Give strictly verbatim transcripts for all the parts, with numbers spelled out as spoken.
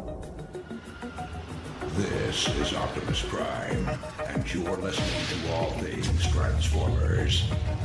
This is Optimus Prime, and you're listening to All Things Transformers.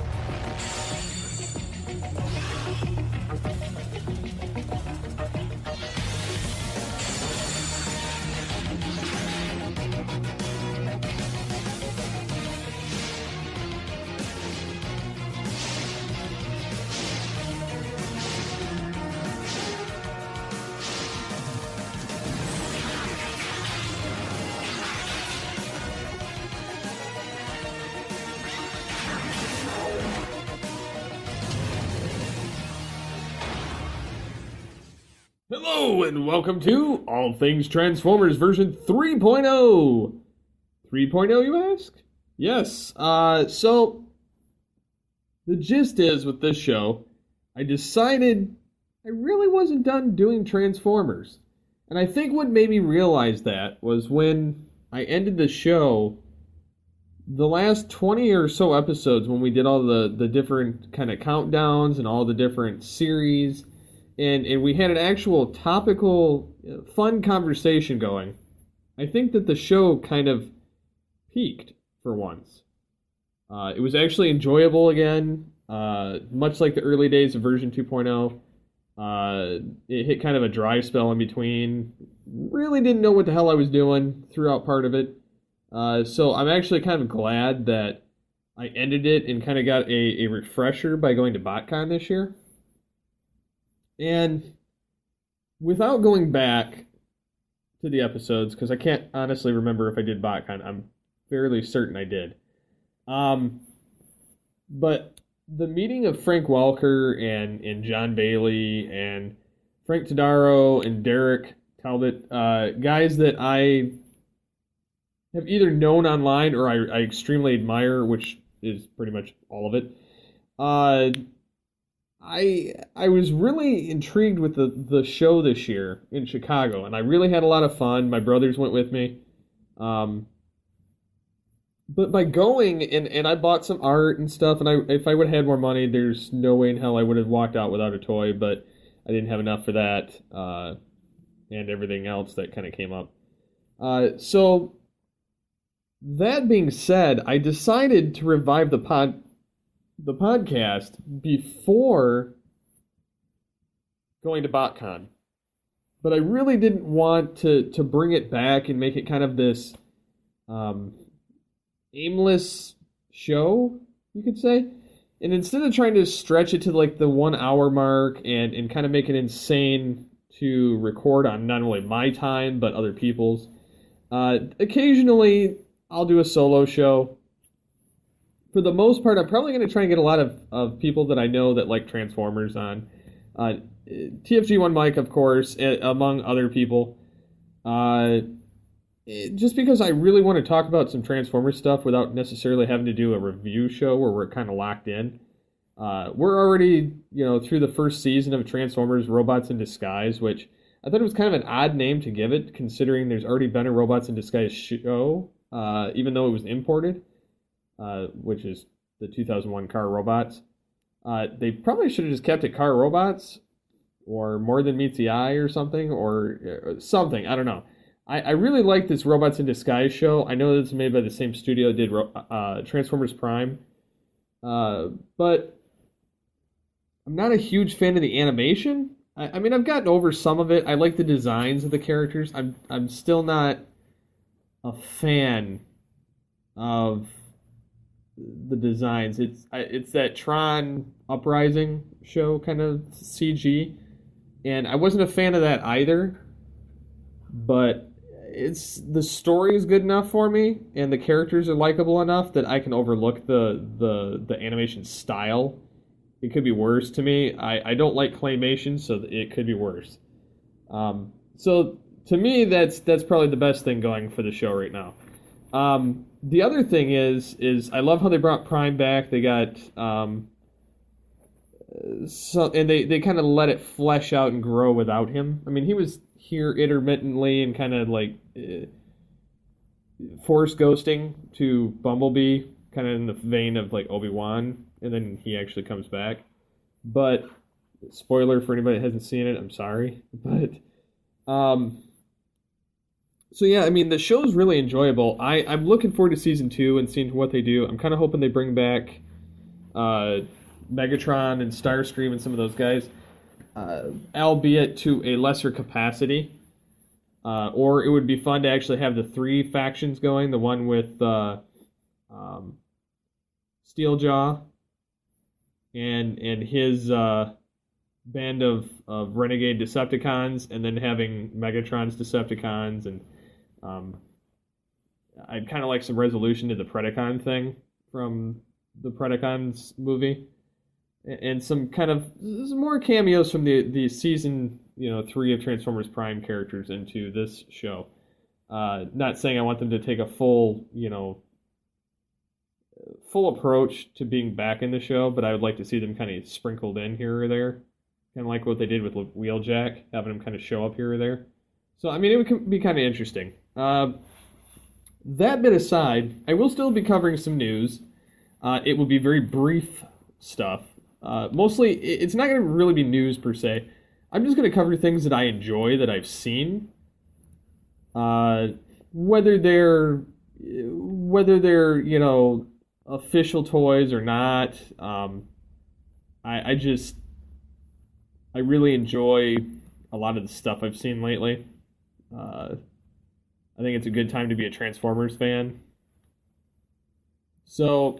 Hello and welcome to All Things Transformers version three point oh. three point oh, you ask? Yes. Uh, so, the gist is with this show, I decided I really wasn't done doing Transformers. And I think what made me realize that was when I ended the show, the last twenty or so episodes when we did all the, the different kind of countdowns and all the different series, And and we had an actual topical, fun conversation going. I think that the show kind of peaked for once. Uh, it was actually enjoyable again, uh, much like the early days of version two point oh. Uh, it hit kind of a dry spell in between. Really didn't know what the hell I was doing throughout part of it. Uh, so I'm actually kind of glad that I ended it and kind of got a, a refresher by going to BotCon this year. And without going back to the episodes, because I can't honestly remember if I did BotCon, I'm fairly certain I did. Um, but the meeting of Frank Welker and, and John Bailey and Frank Todaro and Derek Talbot, uh, guys that I have either known online or I, I extremely admire, which is pretty much all of it. Uh... I I was really intrigued with the, the show this year in Chicago, and I really had a lot of fun. My brothers went with me. Um, but by going, and, and I bought some art and stuff, and I if I would have had more money, there's no way in hell I would have walked out without a toy, but I didn't have enough for that, uh, and everything else that kind of came up. Uh, so, that being said, I decided to revive the pod... the podcast before going to BotCon. But I really didn't want to, to bring it back and make it kind of this um, aimless show, you could say. And instead of trying to stretch it to like the one hour mark and, and kind of make it insane to record on not only my time but other people's, uh, occasionally I'll do a solo show. For the most part, I'm probably going to try and get a lot of, of people that I know that like Transformers on. Uh, T F G one Mike, of course, among other people. Uh, just because I really want to talk about some Transformers stuff without necessarily having to do a review show where we're kind of locked in. Uh, we're already, you know, through the first season of Transformers Robots in Disguise, which I thought it was kind of an odd name to give it, considering there's already been a Robots in Disguise show, uh, even though it was imported. Uh, which is the two thousand one Car Robots. Uh, they probably should have just kept it Car Robots, or More Than Meets the Eye, or something, or uh, something. I don't know. I, I really like this Robots in Disguise show. I know it's made by the same studio that did uh, Transformers Prime, uh, but I'm not a huge fan of the animation. I, I mean, I've gotten over some of it. I like the designs of the characters. I'm I'm still not a fan of the designs. It's it's that Tron Uprising show kind of C G, and I wasn't a fan of that either. But it's the story is good enough for me, and the characters are likable enough that I can overlook the the the animation style. It could be worse to me. I, I don't like claymation, so it could be worse. Um, so to me, that's that's probably the best thing going for the show right now. Um, the other thing is, is I love how they brought Prime back. They got, um, so, and they, they kind of let it flesh out and grow without him. I mean, he was here intermittently and kind of like uh, force ghosting to Bumblebee, kind of in the vein of like Obi-Wan, and then he actually comes back. But spoiler for anybody that hasn't seen it, I'm sorry, but um, So yeah, I mean the show's really enjoyable. I I'm looking forward to season two and seeing what they do. I'm kind of hoping they bring back uh, Megatron and Starscream and some of those guys, uh, albeit to a lesser capacity. Uh, or it would be fun to actually have the three factions going. The one with uh, um, Steeljaw and and his uh, band of, of renegade Decepticons, and then having Megatron's Decepticons, and um, I'd kind of like some resolution to the Predacon thing from the Predacons movie, and some kind of some more cameos from the the season, you know, three of Transformers Prime characters into this show. Uh, not saying I want them to take a full, you know, full approach to being back in the show, but I would like to see them kind of sprinkled in here or there, kind of like what they did with Wheeljack, having them kind of show up here or there. So, I mean, it would be kind of interesting. Uh, that bit aside, I will still be covering some news. Uh, it will be very brief stuff. Uh, mostly, it's not going to really be news per se. I'm just going to cover things that I enjoy, that I've seen. Uh, whether they're, whether they're, you know, official toys or not. Um, I, I just, I really enjoy a lot of the stuff I've seen lately. Uh, I think it's a good time to be a Transformers fan. So,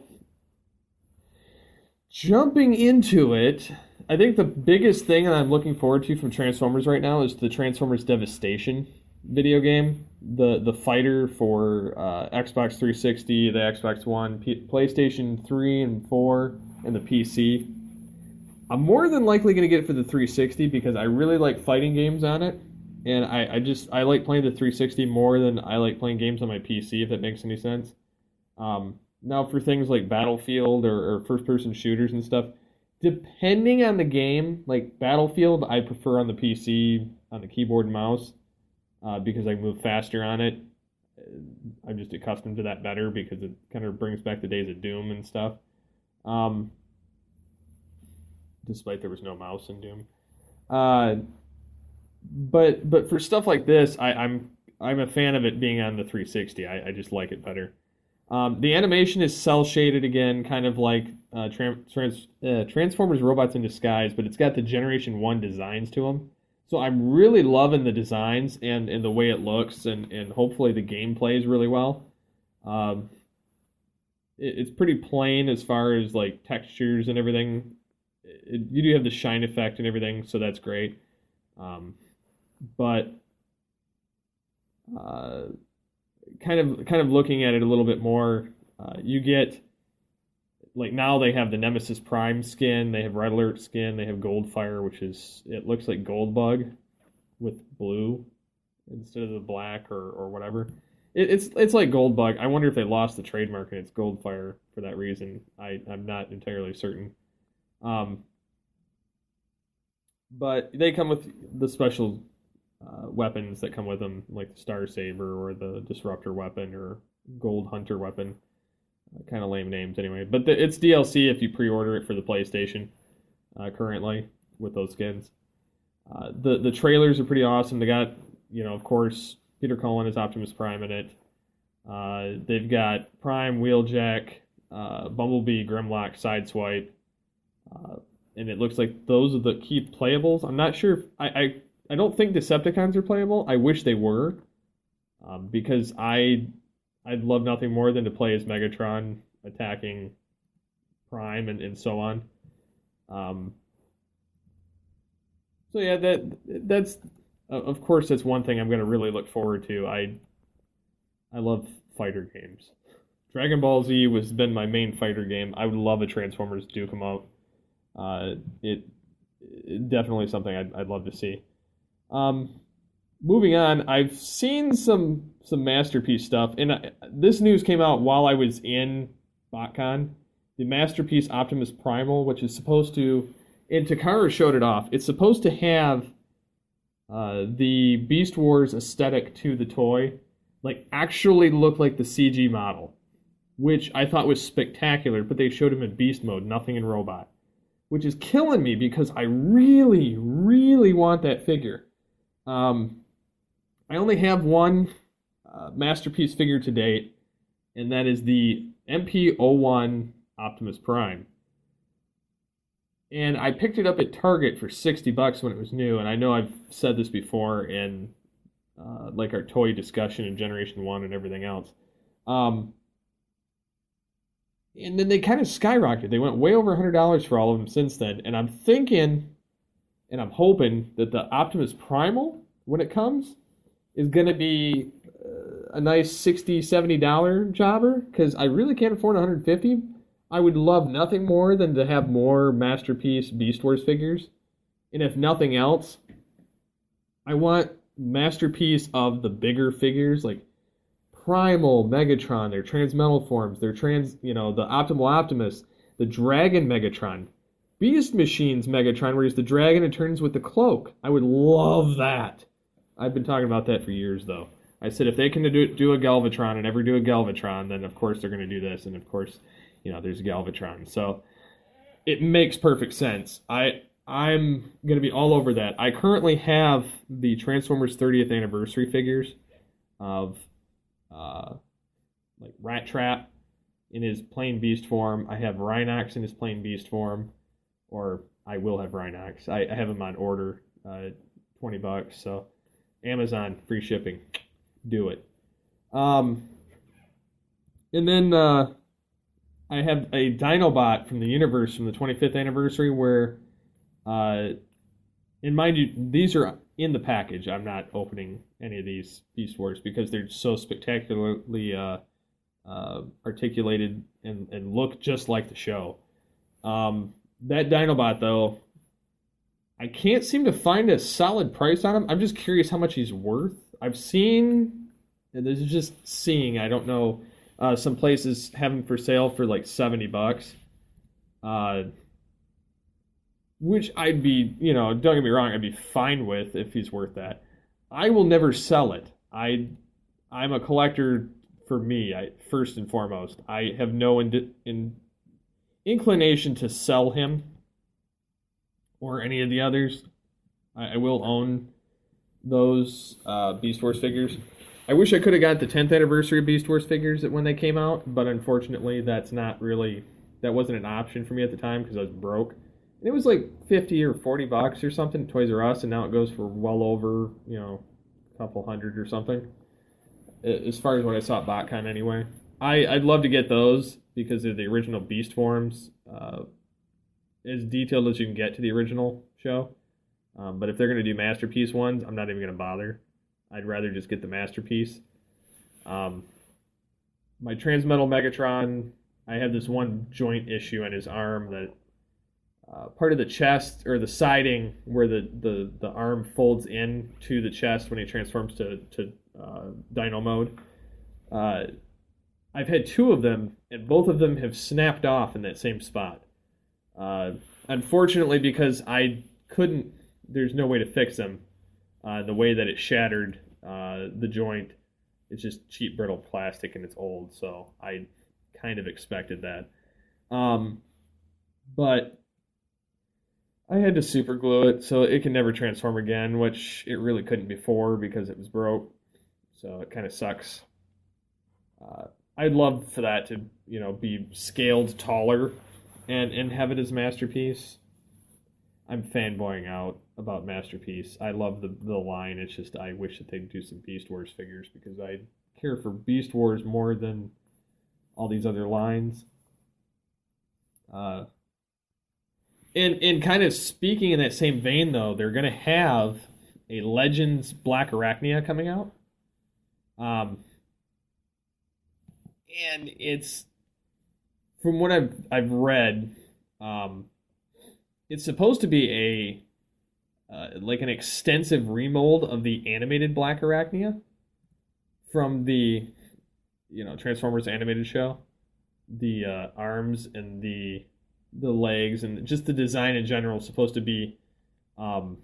jumping into it, I think the biggest thing that I'm looking forward to from Transformers right now is the Transformers Devastation video game. The the fighter for uh, Xbox three sixty, the Xbox One, P- PlayStation three and four, and the P C. I'm more than likely going to get it for the three sixty because I really like fighting games on it. And I, I just, I like playing the three sixty more than I like playing games on my P C, if that makes any sense. Um, now, for things like Battlefield or, or first-person shooters and stuff, depending on the game, like Battlefield, I prefer on the P C, on the keyboard and mouse, uh, because I move faster on it. I'm just accustomed to that better because it kind of brings back the days of Doom and stuff. Um, despite there was no mouse in Doom. Uh, but but for stuff like this, I, I'm I'm a fan of it being on the three sixty. I, I just like it better. Um, the animation is cel-shaded again, kind of like uh, trans, trans, uh, Transformers Robots in Disguise, but it's got the Generation one designs to them. So I'm really loving the designs and, and the way it looks, and, and hopefully the game plays really well. Um, it, it's pretty plain as far as like textures and everything. It, you do have the shine effect and everything, so that's great. Um, but... Uh, kind of kind of looking at it a little bit more, uh, you get, like now they have the Nemesis Prime skin, they have Red Alert skin, they have Goldfire, which is, it looks like Goldbug with blue instead of the black or, or whatever. It, it's it's like Goldbug. I wonder if they lost the trademark and it's Goldfire for that reason. I, I'm not entirely certain. Um, but they come with the special Uh, weapons that come with them, like the Star Saber or the Disruptor weapon or Gold Hunter weapon. Uh, kind of lame names anyway. But the, it's D L C if you pre-order it for the PlayStation uh, currently with those skins. Uh, the the trailers are pretty awesome. They got, you know, of course, Peter Cullen as Optimus Prime in it. Uh, they've got Prime, Wheeljack, uh, Bumblebee, Grimlock, Sideswipe. Uh, and it looks like those are the key playables. I'm not sure if... I, I I don't think Decepticons are playable. I wish they were, um, because I, I'd love nothing more than to play as Megatron attacking Prime and, and so on. Um, so yeah, that that's of course that's one thing I'm going to really look forward to. I I love fighter games. Dragon Ball Z was been my main fighter game. I would love a Transformers do come out. Uh, it, it definitely something I'd I'd love to see. Um, moving on, I've seen some some Masterpiece stuff, and I, this news came out while I was in BotCon. The Masterpiece Optimus Primal, which is supposed to, and Takara showed it off. It's supposed to have uh, the Beast Wars aesthetic to the toy, like actually look like the C G model, which I thought was spectacular. But they showed him in Beast mode, nothing in robot, which is killing me because I really, really want that figure. Um, I only have one uh, masterpiece figure to date, and that is the M P zero one Optimus Prime. And I picked it up at Target for sixty bucks when it was new, and I know I've said this before in uh, like our toy discussion in Generation one and everything else. Um, and then they kind of skyrocketed. They went way over one hundred dollars for all of them since then, and I'm thinking, and I'm hoping that the Optimus Primal, when it comes, is going to be uh, a nice sixty dollars, seventy dollars jobber, because I really can't afford one hundred fifty dollars. I would love nothing more than to have more Masterpiece Beast Wars figures. And if nothing else, I want Masterpiece of the bigger figures, like Primal, Megatron, their Transmetal forms, their trans, you know, the Optimal Optimus, the Dragon Megatron, Beast Machines Megatron, where he's the dragon and turns with the cloak. I would love that. I've been talking about that for years, though. I said if they can do, do a Galvatron and ever do a Galvatron, then of course they're going to do this, and of course, you know, there's Galvatron. So it makes perfect sense. I I'm going to be all over that. I currently have the Transformers thirtieth anniversary figures of uh, like Rat Trap in his plain beast form. I have Rhinox in his plain beast form, or I will have Rhinox. I, I have him on order, uh, twenty bucks. So Amazon, free shipping. Do it. Um, and then uh, I have a Dinobot from the universe from the twenty-fifth anniversary where, uh, and mind you, these are in the package. I'm not opening any of these Beast Wars because they're so spectacularly uh, uh, articulated and, and look just like the show. Um, that Dinobot, though, I can't seem to find a solid price on him. I'm just curious how much he's worth. I've seen, and this is just seeing, I don't know, uh, some places have him for sale for like seventy bucks. Uh, which I'd be, you know, don't get me wrong, I'd be fine with if he's worth that. I will never sell it. I, I'm a collector for me, I, first and foremost. I have no in, in, inclination to sell him or any of the others. I, I will own those uh, Beast Wars figures. I wish I could have got the tenth anniversary of Beast Wars figures when they came out, but unfortunately that's not really, that wasn't an option for me at the time because I was broke. And it was like fifty or forty bucks or something at Toys R Us, and now it goes for well over, you know, a couple hundred or something. As far as what I saw at BotCon anyway. I, I'd love to get those because they're the original Beast forms, uh, as detailed as you can get to the original show. Um, but if they're going to do Masterpiece ones, I'm not even going to bother. I'd rather just get the Masterpiece. Um, my Transmetal Megatron, I have this one joint issue on his arm that uh, part of the chest, or the siding where the, the, the arm folds in to the chest when he transforms to, to uh, Dino mode. Uh, I've had two of them, and both of them have snapped off in that same spot. Uh, unfortunately, because I couldn't, there's no way to fix them. Uh, the way that it shattered uh, the joint, it's just cheap brittle plastic and it's old, so I kind of expected that. Um, but I had to super glue it so it can never transform again, which it really couldn't before because it was broke. So it kind of sucks. Uh, I'd love for that to, you know, be scaled taller and, and have it as Masterpiece. I'm fanboying out about Masterpiece. I love the, the line. It's just I wish that they'd do some Beast Wars figures because I care for Beast Wars more than all these other lines. Uh, and, and kind of speaking in that same vein, though, they're going to have a Legends Black Arachnia coming out. Um, and it's, from what I've, I've read, um, it's supposed to be a uh, like an extensive remold of the animated Black Arachnia from the, you know, Transformers animated show. The uh, arms and the the legs and just the design in general is supposed to be, um,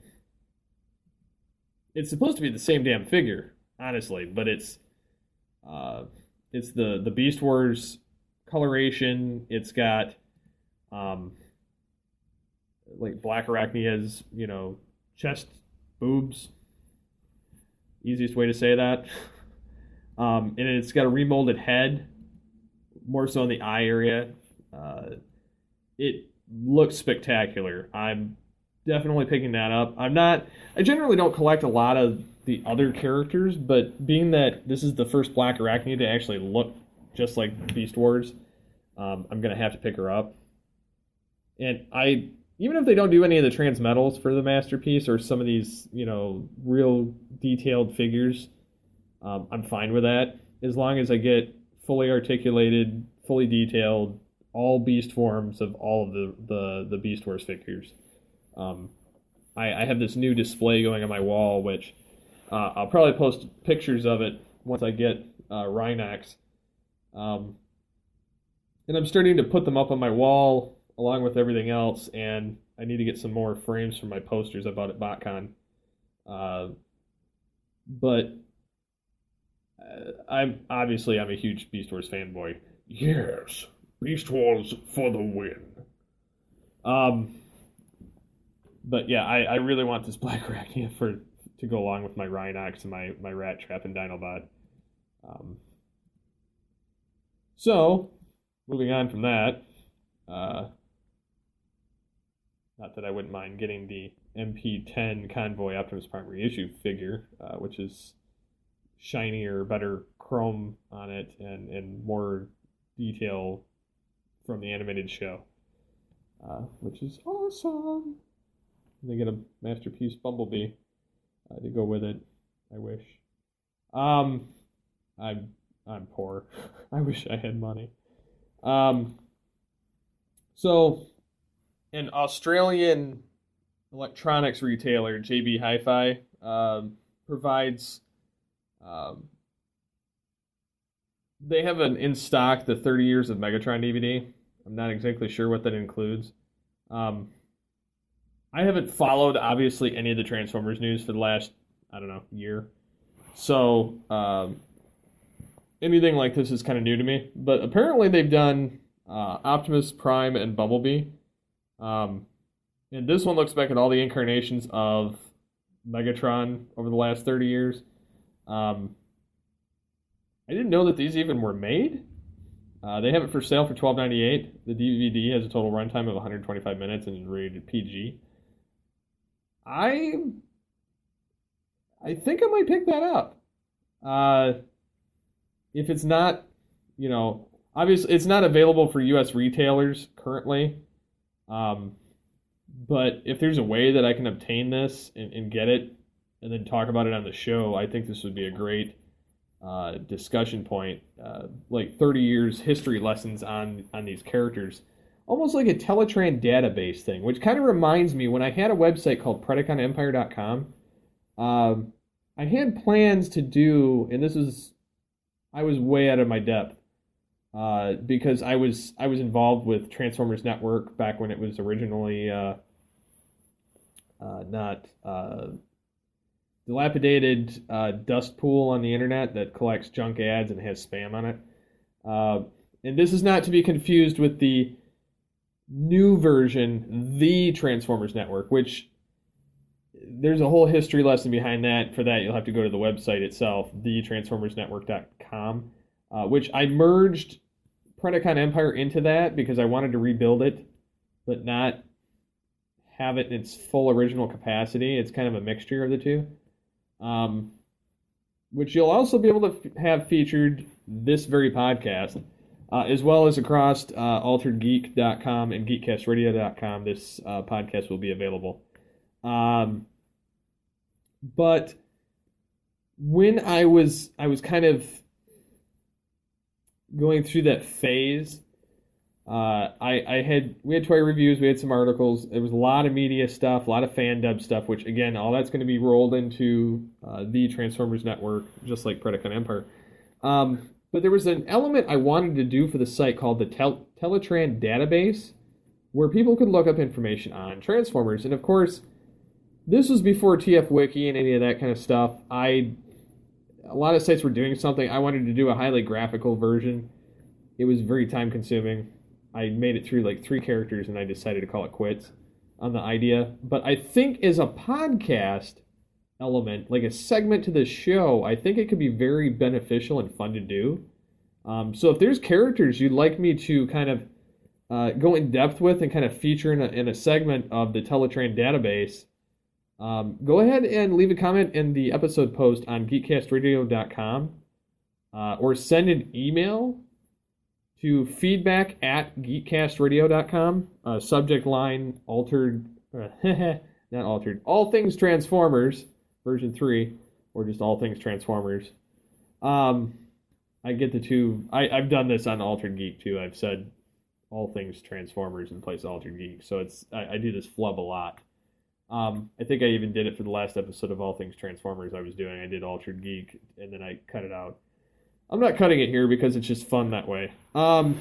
it's supposed to be the same damn figure, honestly, but it's uh, it's the the Beast Wars coloration. It's got um. like Black Arachnia's, you know, chest, boobs. Easiest way to say that. Um, and it's got a remolded head, more so in the eye area. Uh, it looks spectacular. I'm definitely picking that up. I'm not, I generally don't collect a lot of the other characters, but being that this is the first Black Arachne to actually look just like Beast Wars, um, I'm going to have to pick her up. And I, even if they don't do any of the transmetals for the Masterpiece or some of these, you know, real detailed figures, um, I'm fine with that. As long as I get fully articulated, fully detailed, all Beast forms of all of the, the, the Beast Wars figures. Um, I, I have this new display going on my wall, which uh, I'll probably post pictures of it once I get uh, Rhinox. Um, and I'm starting to put them up on my wall along with everything else, and I need to get some more frames for my posters I bought at BotCon. Uh, but uh, I'm obviously I'm a huge Beast Wars fanboy. Yes, Beast Wars for the win. Um, but yeah, I, I really want this Black Arachne for to go along with my Rhinox and my, my Rat Trap and Dinobot. Um, so, moving on from that, uh, not that I wouldn't mind getting the M P ten Convoy Optimus Prime reissue figure, uh, which is shinier, better chrome on it, and, and more detail from the animated show, uh, which is awesome. They get a Masterpiece Bumblebee uh, to go with it. I wish. Um, I'm I'm poor. I wish I had money. Um, so, an Australian electronics retailer, J B Hi-Fi, uh, provides. Um, they have an in stock the thirty years of Megatron D V D. I'm not exactly sure what that includes. Um, I haven't followed, obviously, any of the Transformers news for the last, I don't know, year. So, um, anything like this is kind of new to me. But apparently they've done uh, Optimus Prime and Bumblebee. Um, and this one looks back at all the incarnations of Megatron over the last thirty years. Um, I didn't know that these even were made. Uh, they have it for sale for twelve ninety-eight. The D V D has a total runtime of one hundred twenty-five minutes and is rated P G. I I think I might pick that up. Uh, if it's not, you know, obviously it's not available for U S retailers currently. Um, but if there's a way that I can obtain this and, and get it and then talk about it on the show, I think this would be a great uh, discussion point. Uh, like thirty years history lessons on, on these characters. Almost like a Teletran database thing, which kind of reminds me when I had a website called Predacon Empire dot com. Um, I had plans to do, and this is, I was way out of my depth uh, because I was I was involved with Transformers Network back when it was originally uh, uh, not uh, dilapidated uh, dust pool on the internet that collects junk ads and has spam on it. Uh, and this is not to be confused with the new version, the Transformers Network, which there's a whole history lesson behind that. For that, you'll have to go to the website itself, the transformers network dot com, uh, which I merged Predacon Empire into that because I wanted to rebuild it, but not have it in its full original capacity. It's kind of a mixture of the two, um, which you'll also be able to f- have featured this very podcast. Uh, as well as across uh, altered geek dot com and geekcast radio dot com, this uh, podcast will be available. Um, but when I was I was kind of going through that phase, uh, I, I had we had toy reviews, we had some articles. There was a lot of media stuff, a lot of fan dub stuff, which again, all that's going to be rolled into uh, the Transformers Network, just like Predacon Empire. Um, But there was an element I wanted to do for the site called the Tel- Teletran database, where people could look up information on Transformers. And of course, this was before T F Wiki and any of that kind of stuff. I, a lot of sites were doing something. I wanted to do a highly graphical version. It was very time consuming. I made it through like three characters and I decided to call it quits on the idea. But I think as a podcast, element, like a segment to this show, I think it could be very beneficial and fun to do. Um, so if there's characters you'd like me to kind of uh, go in depth with and kind of feature in a, in a segment of the Teletran database, um, go ahead and leave a comment in the episode post on geekcast radio dot com, uh, or send an email to feedback at geekcast radio dot com, uh, subject line altered, uh, not altered, All Things Transformers, version three, or just All Things Transformers. Um, I get the two, I, I've done this on Altered Geek too. I've said All Things Transformers in place of Altered Geek, so it's I, I do this flub a lot. Um, I think I even did it for the last episode of All Things Transformers I was doing. I did Altered Geek, and then I cut it out. I'm not cutting it here because it's just fun that way. Um,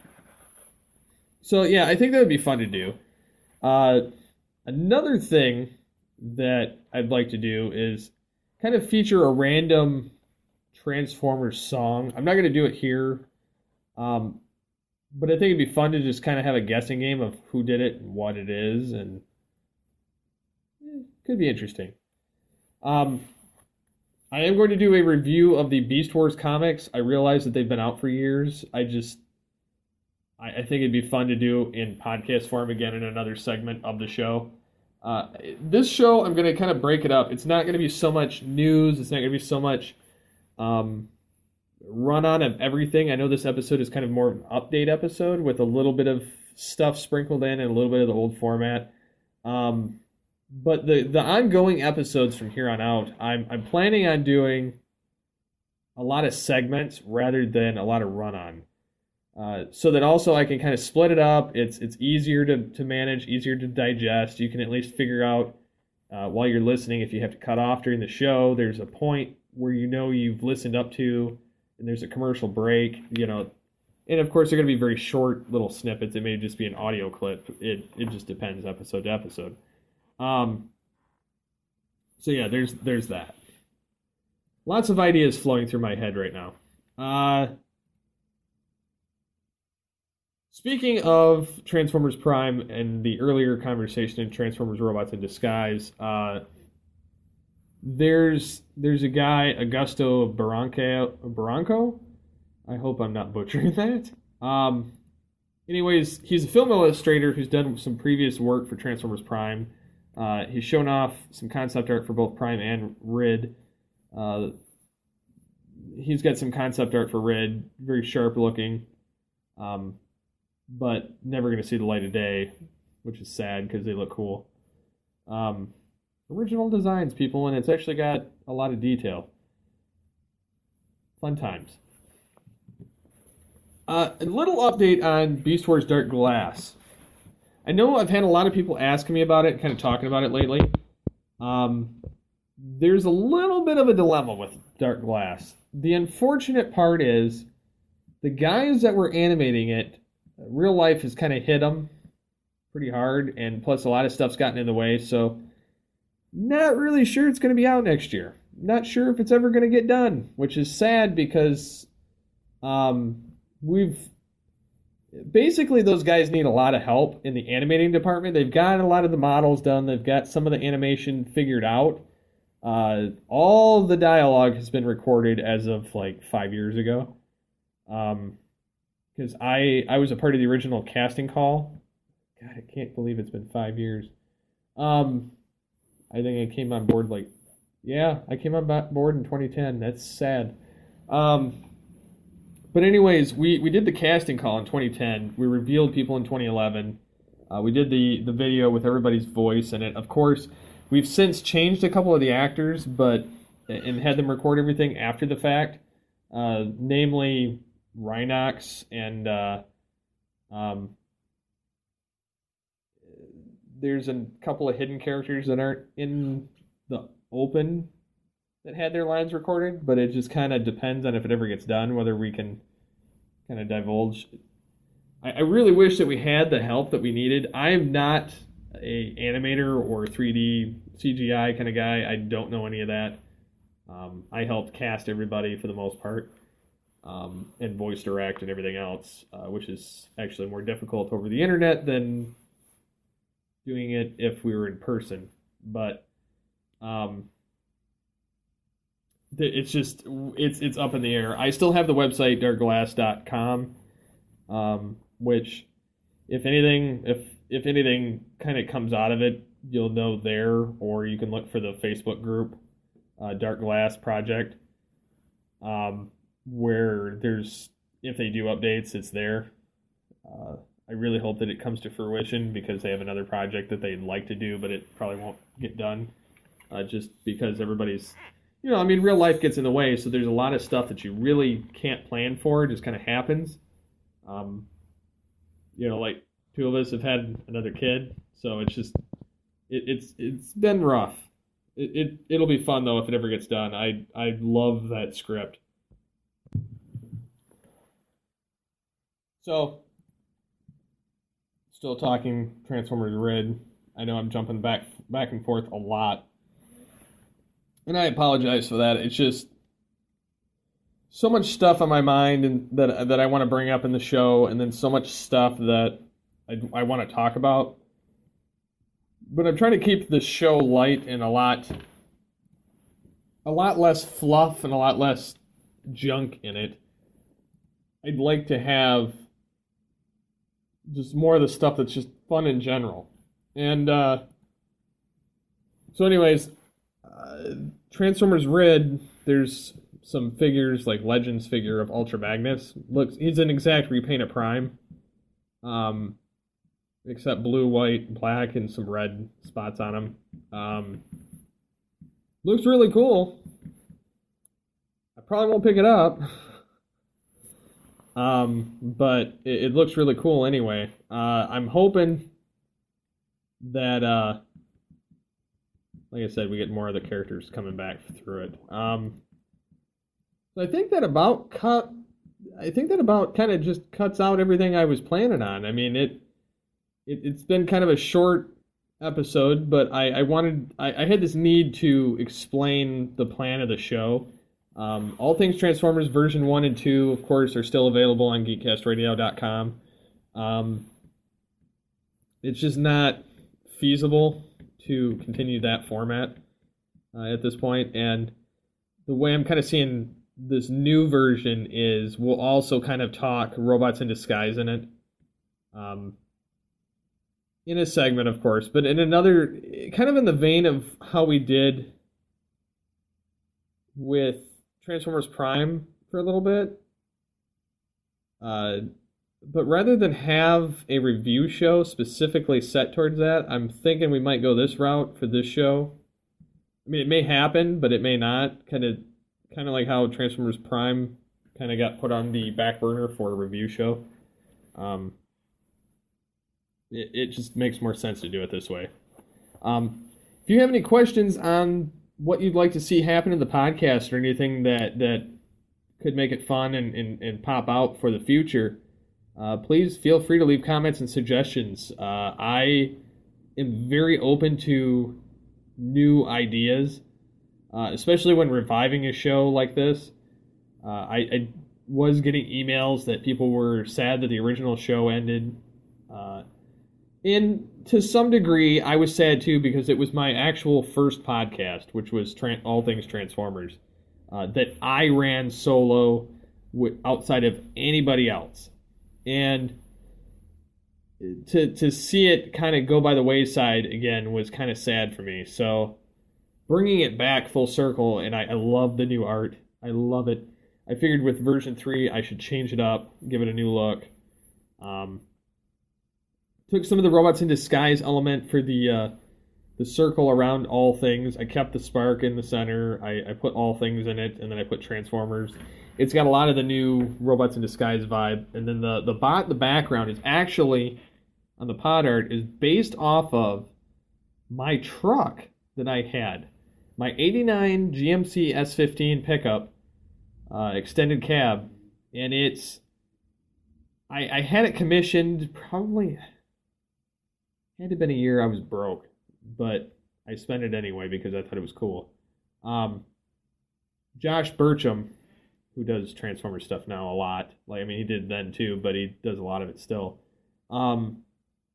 so yeah, I think that would be fun to do. Uh, another thing that I'd like to do is kind of feature a random Transformers song. I'm not going to do it here, um, but I think it'd be fun to just kind of have a guessing game of who did it and what it is, and it could be interesting. Um, I am going to do a review of the Beast Wars comics. I realize that they've been out for years. I just, I, I think it'd be fun to do in podcast form again in another segment of the show. Uh, this show, I'm going to kind of break it up. It's not going to be so much news. It's not going to be so much um, run on of everything. I know this episode is kind of more of an update episode with a little bit of stuff sprinkled in and a little bit of the old format. Um, but the, the ongoing episodes from here on out, I'm I'm planning on doing a lot of segments rather than a lot of run on. Uh, so that also I can kind of split it up. It's it's easier to, to manage, easier to digest. You can at least figure out uh, while you're listening if you have to cut off during the show. There's a point where you know you've listened up to, and there's a commercial break, you know. And of course, they're going to be very short little snippets. It may just be an audio clip. It it just depends episode to episode. Um. So yeah, there's there's that. Lots of ideas flowing through my head right now. Uh. Speaking of Transformers Prime and the earlier conversation in Transformers Robots in Disguise, uh, there's there's a guy, Augusto Barranco, Barranco? I hope I'm not butchering that. Um, anyways, he's a film illustrator who's done some previous work for Transformers Prime. Uh, he's shown off some concept art for both Prime and R I D. Uh, he's got some concept art for R I D, very sharp looking. Um, but never going to see the light of day, which is sad because they look cool. Um, original designs, people, and it's actually got a lot of detail. Fun times. Uh, a little update on Beast Wars Dark Glass. I know I've had a lot of people asking me about it, kind of talking about it lately. Um, there's a little bit of a dilemma with Dark Glass. The unfortunate part is the guys that were animating it, real life has kind of hit them pretty hard, and plus a lot of stuff's gotten in the way, so not really sure it's going to be out next year. Not sure if it's ever going to get done, which is sad because um, we've... Basically, those guys need a lot of help in the animating department. They've got a lot of the models done. They've got some of the animation figured out. Uh, all the dialogue has been recorded as of like five years ago. Um... Because I, I was a part of the original casting call. God, I can't believe it's been five years. Um, I think I came on board like, yeah, I came on board in twenty ten. That's sad. Um, but anyways, we, we did the casting call in twenty ten. We revealed people in twenty eleven. Uh, we did the, the video with everybody's voice in it. Of course, we've since changed a couple of the actors, but and had them record everything after the fact. Uh, namely... Rhinox and uh, um, there's a couple of hidden characters that aren't in the open that had their lines recorded, but it just kind of depends on if it ever gets done, whether we can kind of divulge. I, I really wish that we had the help that we needed. I am not a animator or three D C G I kind of guy. I don't know any of that. Um, I helped cast everybody for the most part. Um, and voice direct and everything else, uh, which is actually more difficult over the internet than doing it if we were in person. But um, it's just it's it's up in the air. I still have the website dark glass dot com, um, which, if anything, if if anything kind of comes out of it, you'll know there, or you can look for the Facebook group, uh, Dark Glass Project, um, where there's, if they do updates, it's there. Uh, I really hope that it comes to fruition because they have another project that they'd like to do, but it probably won't get done, uh, just because everybody's, you know, I mean, real life gets in the way, so there's a lot of stuff that you really can't plan for. It just kind of happens. Um, you know, like two of us have had another kid, so it's just, it, it's it's been rough. It, it it'll be fun though if it ever gets done. I I love that script. So, still talking Transformers Red. I know I'm jumping back back and forth a lot, and I apologize for that. It's just so much stuff on my mind and that that I want to bring up in the show, and then so much stuff that I, I want to talk about. But I'm trying to keep the show light and a lot, a lot less fluff and a lot less junk in it. I'd like to have just more of the stuff that's just fun in general. And uh, so anyways, uh, Transformers Red, there's some figures, like Legends figure of Ultra Magnus. Looks, he's an exact repaint of Prime. Um... Except blue, white, black, and some red spots on him. Um, looks really cool. I probably won't pick it up. um, but it, it looks really cool anyway. Uh, I'm hoping that, uh, like I said, we get more of the characters coming back through it. Um, so I think that about cut. I think that about kind of just cuts out everything I was planning on. I mean, it. It, it's been kind of a short episode, but I, I wanted, I, I had this need to explain the plan of the show. Um, All Things Transformers version one and two, of course, are still available on geek cast radio dot com. Um, it's just not feasible to continue that format uh, at this point, and the way I'm kind of seeing this new version is we'll also kind of talk Robots in Disguise in it. Um, In a segment, of course, but in another, kind of in the vein of how we did with Transformers Prime for a little bit. Uh, but rather than have a review show specifically set towards that, I'm thinking we might go this route for this show. I mean, it may happen, but it may not. Kind of, kind of like how Transformers Prime kind of got put on the back burner for a review show. Um... It, it just makes more sense to do it this way. Um, if you have any questions on what you'd like to see happen in the podcast or anything that, that could make it fun and, and, and pop out for the future, uh, please feel free to leave comments and suggestions. Uh, I am very open to new ideas, uh, especially when reviving a show like this. Uh, I, I was getting emails that people were sad that the original show ended. Uh, And to some degree, I was sad too because it was my actual first podcast, which was Tran- All Things Transformers, uh, that I ran solo w- outside of anybody else. And to to see it kind of go by the wayside again was kind of sad for me. So bringing it back full circle, and I, I love the new art. I love it. I figured with version three, I should change it up, give it a new look. Um... Took some of the Robots in Disguise element for the uh, the circle around All Things. I kept the spark in the center. I, I put All Things in it, and then I put Transformers. It's got a lot of the new Robots in Disguise vibe. And then the, the bot in the background is actually, on the pod art, is based off of my truck that I had. My eighty-nine G M C S fifteen pickup, uh, extended cab. And it's... I, I had it commissioned probably... It had been a year I was broke, but I spent it anyway because I thought it was cool. Um, Josh Burcham, who does Transformers stuff now a lot, like I mean he did then too, but he does a lot of it still. Um,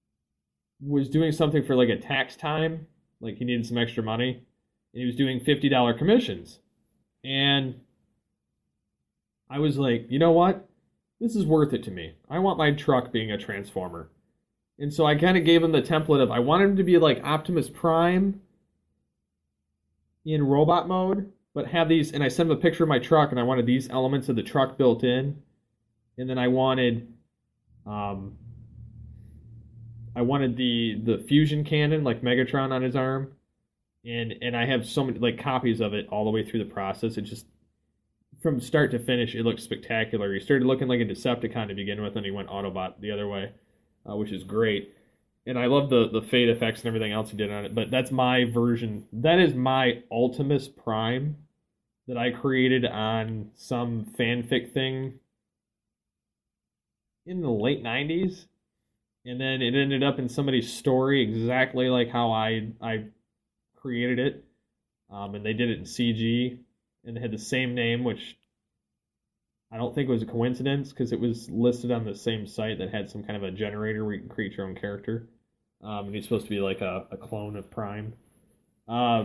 was doing something for like a tax time, like he needed some extra money, and he was doing fifty dollars commissions. And I was like, you know what? This is worth it to me. I want my truck being a Transformer. And so I kind of gave him the template of, I want him to be like Optimus Prime in robot mode, but have these, and I sent him a picture of my truck, and I wanted these elements of the truck built in. And then I wanted, um, I wanted the, the fusion cannon, like Megatron on his arm. And, and I have so many, like, copies of it all the way through the process. It just, from start to finish, it looks spectacular. He started looking like a Decepticon to begin with, and he went Autobot the other way, uh, which is great. And I love the, the fade effects and everything else he did on it, but that's my version. That is my Ultimus Prime that I created on some fanfic thing in the late nineties. And then it ended up in somebody's story exactly like how I I created it. Um, and they did it in C G. And they had the same name, which I don't think was a coincidence, because it was listed on the same site that had some kind of a generator where you can create your own character. Um, and he's supposed to be like a, a clone of Prime. Uh,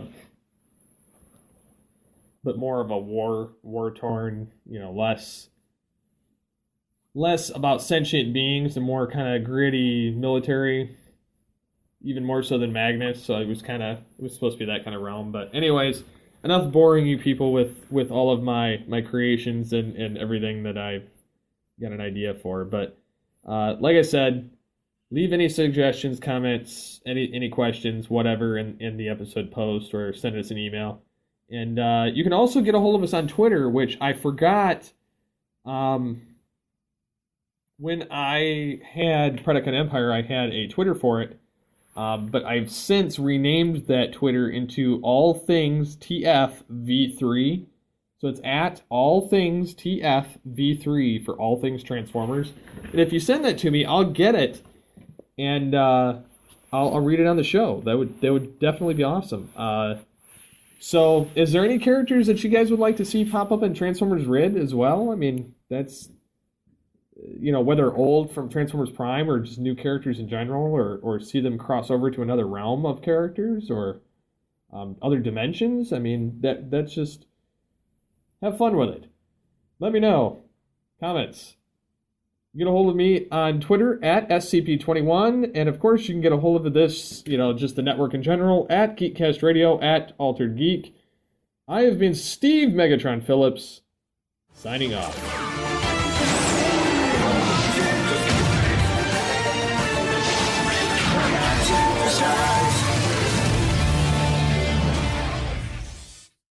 but more of a war, war-torn, you know, less, less about sentient beings and more kind of gritty military, even more so than Magnus. So it was kind of, it was supposed to be that kind of realm. But anyways, enough boring you people with, with all of my, my creations and, and everything that I've got an idea for. But uh, like I said, leave any suggestions, comments, any any questions, whatever, in, in the episode post, or send us an email. And uh, you can also get a hold of us on Twitter, which I forgot um, when I had Predacon Empire, I had a Twitter for it. Um, but I've since renamed that Twitter into All Things T F V three. So it's at All Things T F V three for All Things Transformers. And if you send that to me, I'll get it, and uh, I'll, I'll read it on the show. That would that would definitely be awesome. Uh, so is there any characters that you guys would like to see pop up in Transformers Red as well? I mean, that's, you know, whether old from Transformers Prime or just new characters in general, or, or see them cross over to another realm of characters, or um, other dimensions. I mean, that that's just, have fun with it. Let me know. Comments. Get a hold of me on Twitter at S C P twenty-one, and of course you can get a hold of this, you know, just the network in general, at Geekcast Radio, at Altered Geek. I have been Steve Megatron Phillips, signing off.